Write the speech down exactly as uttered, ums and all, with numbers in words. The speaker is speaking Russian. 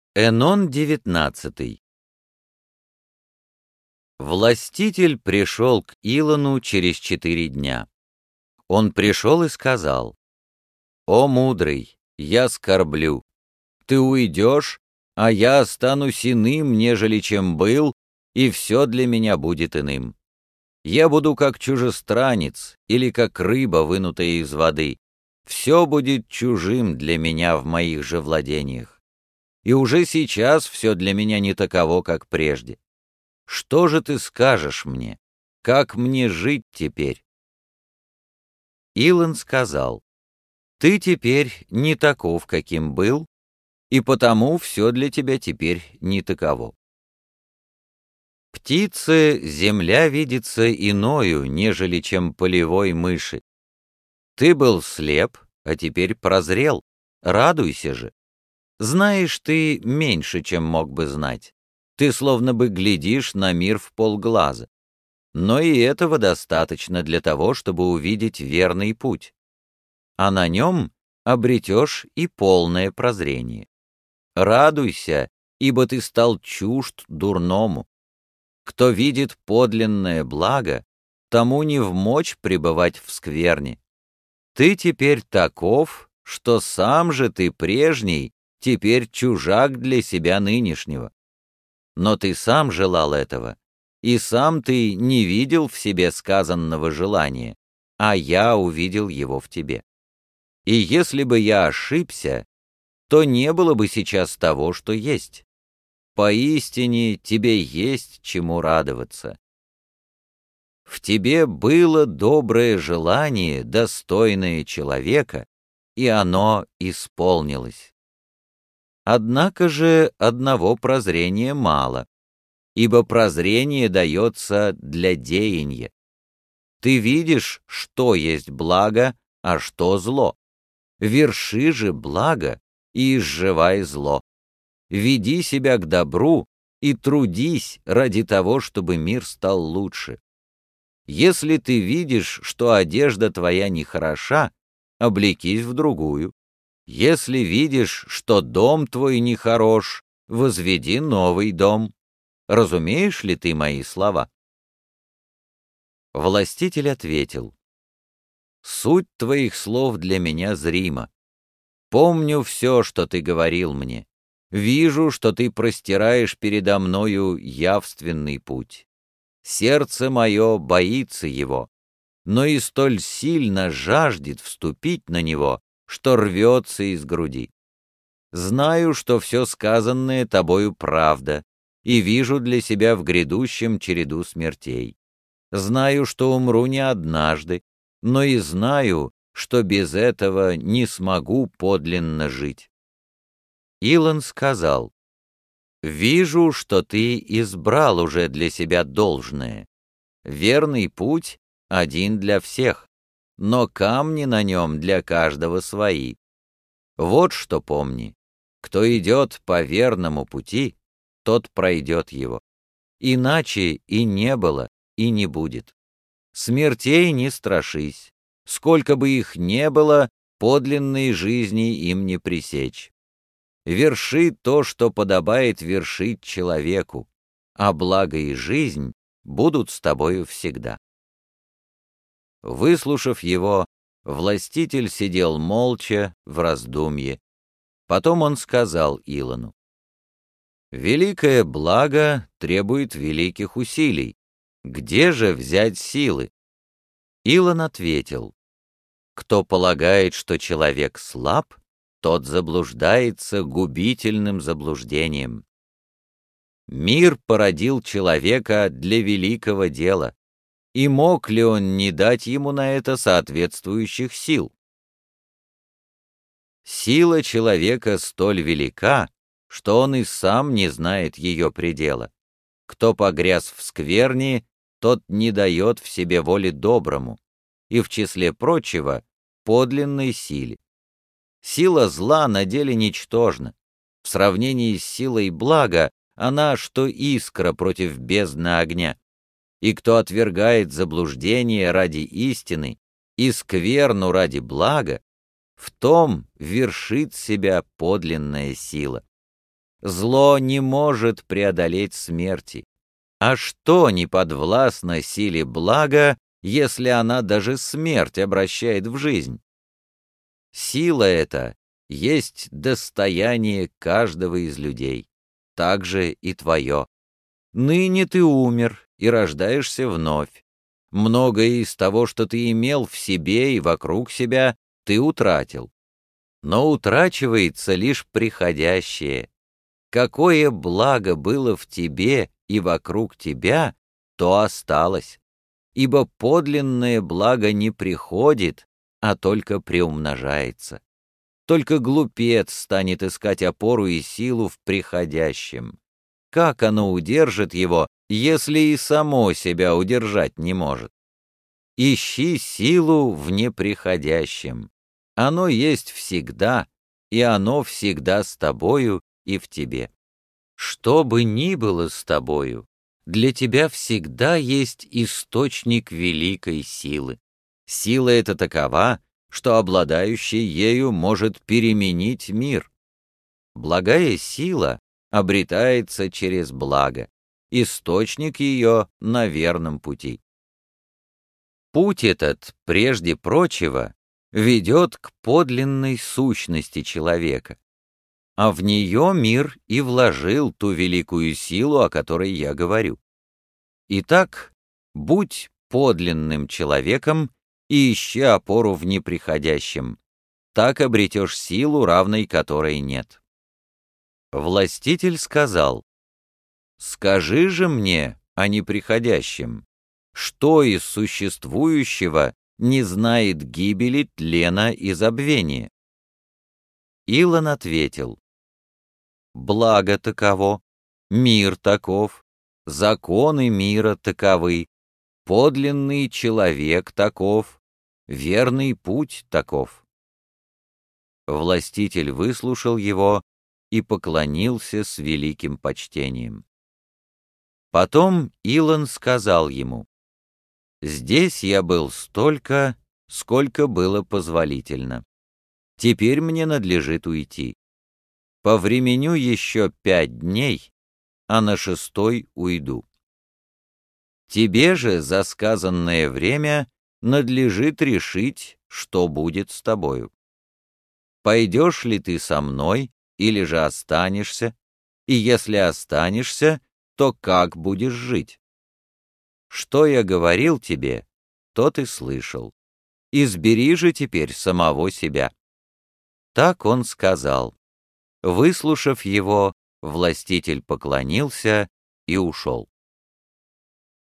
Энон девятнадцатый. Властитель пришел к Илону через четыре дня. Он пришел и сказал: «О мудрый, я скорблю. Ты уйдешь, а я останусь иным, нежели чем был, и все для меня будет иным. Я буду как чужестранец или как рыба, вынутая из воды. Все будет чужим для меня в моих же владениях. И уже сейчас все для меня не таково, как прежде. Что же ты скажешь мне? Как мне жить теперь?» Илон сказал: «Ты теперь не таков, каким был, и потому все для тебя теперь не таково. Птице земля видится иною, нежели чем полевой мыши. Ты был слеп, а теперь прозрел, радуйся же. Знаешь ты меньше, чем мог бы знать. Ты словно бы глядишь на мир в полглаза. Но и этого достаточно для того, чтобы увидеть верный путь. А на нем обретешь и полное прозрение. Радуйся, ибо ты стал чужд дурному. Кто видит подлинное благо, тому не вмочь пребывать в скверне. Ты теперь таков, что сам же ты прежний, теперь чужак для себя нынешнего. Но ты сам желал этого, и сам ты не видел в себе сказанного желания, а я увидел его в тебе. И если бы я ошибся, то не было бы сейчас того, что есть. Поистине тебе есть чему радоваться. В тебе было доброе желание, достойное человека, и оно исполнилось. Однако же одного прозрения мало, ибо прозрение дается для деяния. Ты видишь, что есть благо, а что зло. Верши же благо и изживай зло. Веди себя к добру и трудись ради того, чтобы мир стал лучше. Если ты видишь, что одежда твоя нехороша, облекись в другую. Если видишь, что дом твой нехорош, возведи новый дом. Разумеешь ли ты мои слова?» Властитель ответил: «Суть твоих слов для меня зрима. Помню все, что ты говорил мне. Вижу, что ты простираешь передо мною явственный путь. Сердце мое боится его, но и столь сильно жаждет вступить на него, что рвется из груди. Знаю, что все сказанное тобою правда, и вижу для себя в грядущем череду смертей. Знаю, что умру не однажды, но и знаю, что без этого не смогу подлинно жить». Илон сказал: «Вижу, что ты избрал уже для себя должное. Верный путь один для всех, но камни на нем для каждого свои. Вот что помни: кто идет по верному пути, тот пройдет его. Иначе и не было, и не будет. Смертей не страшись, сколько бы их не было, подлинной жизни им не пресечь. Верши то, что подобает вершить человеку, а благо и жизнь будут с тобою всегда». Выслушав его, властитель сидел молча в раздумье. Потом он сказал Илону: «Великое благо требует великих усилий. Где же взять силы?» Илон ответил: «Кто полагает, что человек слаб, тот заблуждается губительным заблуждением. Мир породил человека для великого дела, и мог ли он не дать ему на это соответствующих сил? Сила человека столь велика, что он и сам не знает ее предела. Кто погряз в скверне, тот не дает в себе воли доброму, и в числе прочего подлинной силе. Сила зла на деле ничтожна. В сравнении с силой блага она, что искра против бездны огня. И кто отвергает заблуждение ради истины и скверну ради блага, в том вершит себя подлинная сила. Зло не может преодолеть смерти. А что не подвластно силе блага, если она даже смерть обращает в жизнь? Сила эта есть достояние каждого из людей, так же и твое. Ныне ты умер и рождаешься вновь. Многое из того, что ты имел в себе и вокруг себя, ты утратил. Но утрачивается лишь приходящее. Какое благо было в тебе и вокруг тебя, то осталось. Ибо подлинное благо не приходит, а только приумножается. Только глупец станет искать опору и силу в приходящем. Как оно удержит его, если и само себя удержать не может? Ищи силу в неприходящем. Оно есть всегда, и оно всегда с тобою и в тебе. Что бы ни было с тобою, для тебя всегда есть источник великой силы. Сила эта такова, что обладающий ею может переменить мир. Благая сила обретается через благо, источник ее на верном пути. Путь этот, прежде прочего, ведет к подлинной сущности человека, а в нее мир и вложил ту великую силу, о которой я говорю. Итак, будь подлинным человеком и ищи опору в неприходящем, так обретешь силу, равной которой нет. Властитель сказал: «Скажи же мне о неприходящем, что из существующего не знает гибели, тлена и забвения?» Илон ответил: «Благо таково, мир таков, законы мира таковы, подлинный человек таков, верный путь таков». Властитель выслушал его и поклонился с великим почтением. Потом Илон сказал ему: «Здесь я был столько, сколько было позволительно. Теперь мне надлежит уйти. Повременю еще пять дней, а на шестой уйду. Тебе же за сказанное время надлежит решить, что будет с тобою. Пойдешь ли ты со мной, или же останешься, и если останешься, то как будешь жить? Что я говорил тебе, то ты слышал. Избери же теперь самого себя». Так он сказал. Выслушав его, властитель поклонился и ушел.